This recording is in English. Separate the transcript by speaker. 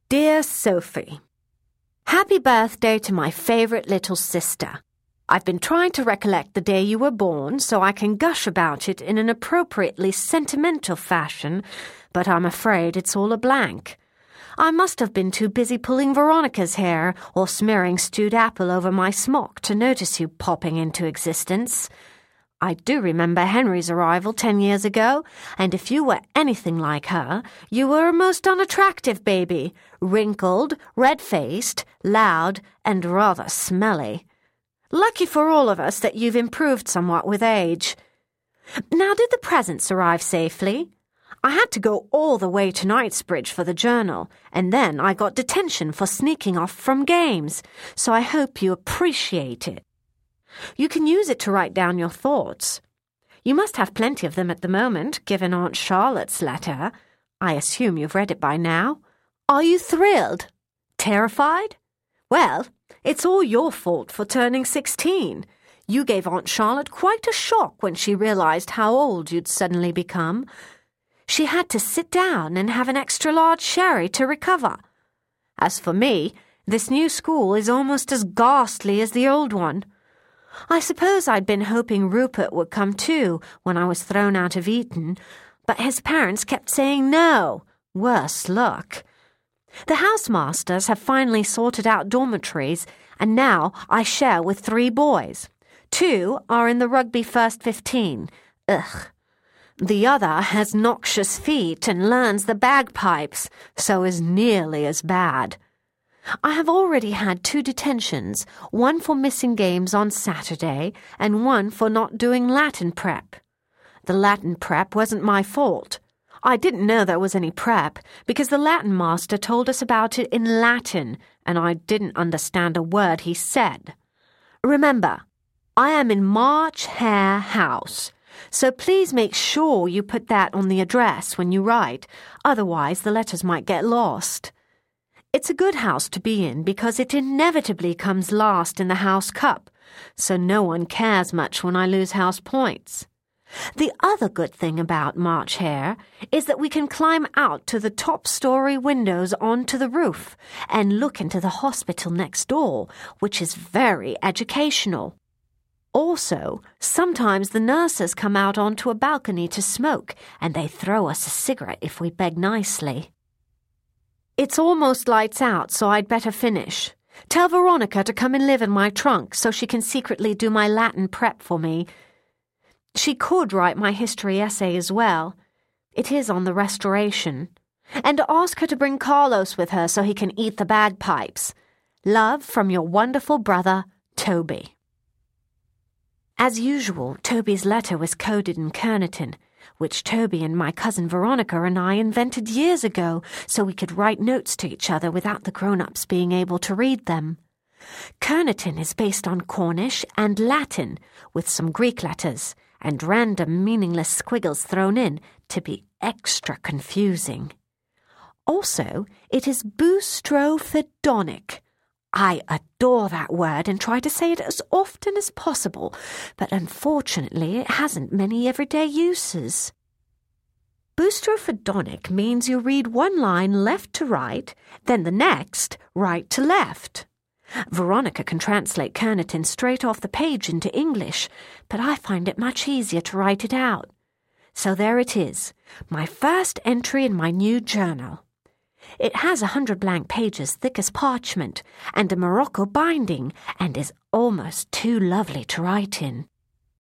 Speaker 1: Dear Sophie, Happy birthday to my favourite little sister. I've been trying to recollect the day you were born so I can gush about it in an appropriately sentimental fashion, but I'm afraid it's all a blank. I must have been too busy pulling Veronica's hair or smearing stewed apple over my smock to notice you popping into existence. I do remember Henry's arrival 10 years ago, and if you were anything like her, you were a most unattractive baby, wrinkled, red-faced, loud, and rather smelly. Lucky for all of us that you've improved somewhat with age. Now, did the presents arrive safely? I had to go all the way to Knightsbridge for the journal, and then I got detention for sneaking off from games, so I hope you appreciate it. You can use it to write down your thoughts. You must have plenty of them at the moment, given Aunt Charlotte's letter. I assume you've read it by now. Are you thrilled? Terrified? Well, it's all your fault for turning 16. You gave Aunt Charlotte quite a shock when she realized how old you'd suddenly become. She had to sit down and have an extra-large sherry to recover. As for me, this new school is almost as ghastly as the old one. I suppose I'd been hoping Rupert would come too when I was thrown out of Eton, but his parents kept saying no. Worse luck. The housemasters have finally sorted out dormitories, and now I share with 3 boys. 2 are in the rugby first 15. Ugh. The other has noxious feet and learns the bagpipes, so is nearly as bad. I have already had 2 detentions, one for missing games on Saturday and one for not doing Latin prep. The Latin prep wasn't my fault. I didn't know there was any prep because the Latin master told us about it in Latin and I didn't understand a word he said. Remember, I am in March Hare House, so please make sure you put that on the address when you write, otherwise the letters might get lost. It's a good house to be in because it inevitably comes last in the House Cup, so no one cares much when I lose house points. The other good thing about March Hare is that we can climb out to the top-story windows onto the roof and look into the hospital next door, which is very educational. Also, sometimes the nurses come out onto a balcony to smoke, and they throw us a cigarette if we beg nicely. It's almost lights out, so I'd better finish. Tell Veronica to come and live in my trunk so she can secretly do my Latin prep for me. She could write my history essay as well. It is on the Restoration. And ask her to bring Carlos with her so he can eat the bagpipes. Love from your wonderful brother, Toby. As usual, Toby's letter was coded in Kerniton, which Toby and my cousin Veronica and I invented years ago so we could write notes to each other without the grown-ups being able to read them. Kerniton is based on Cornish and Latin, with some Greek letters, and random meaningless squiggles thrown in to be extra confusing. Also, it is boustrophodonic. I adore that word and try to say it as often as possible, but unfortunately it hasn't many everyday uses. Boustrophodonic means you read one line left to right, then the next right to left. Veronica can translate Kerniton straight off the page into English, but I find it much easier to write it out. So there it is, my first entry in my new journal. It has 100 blank pages thick as parchment and a Morocco binding and is almost too lovely to write in.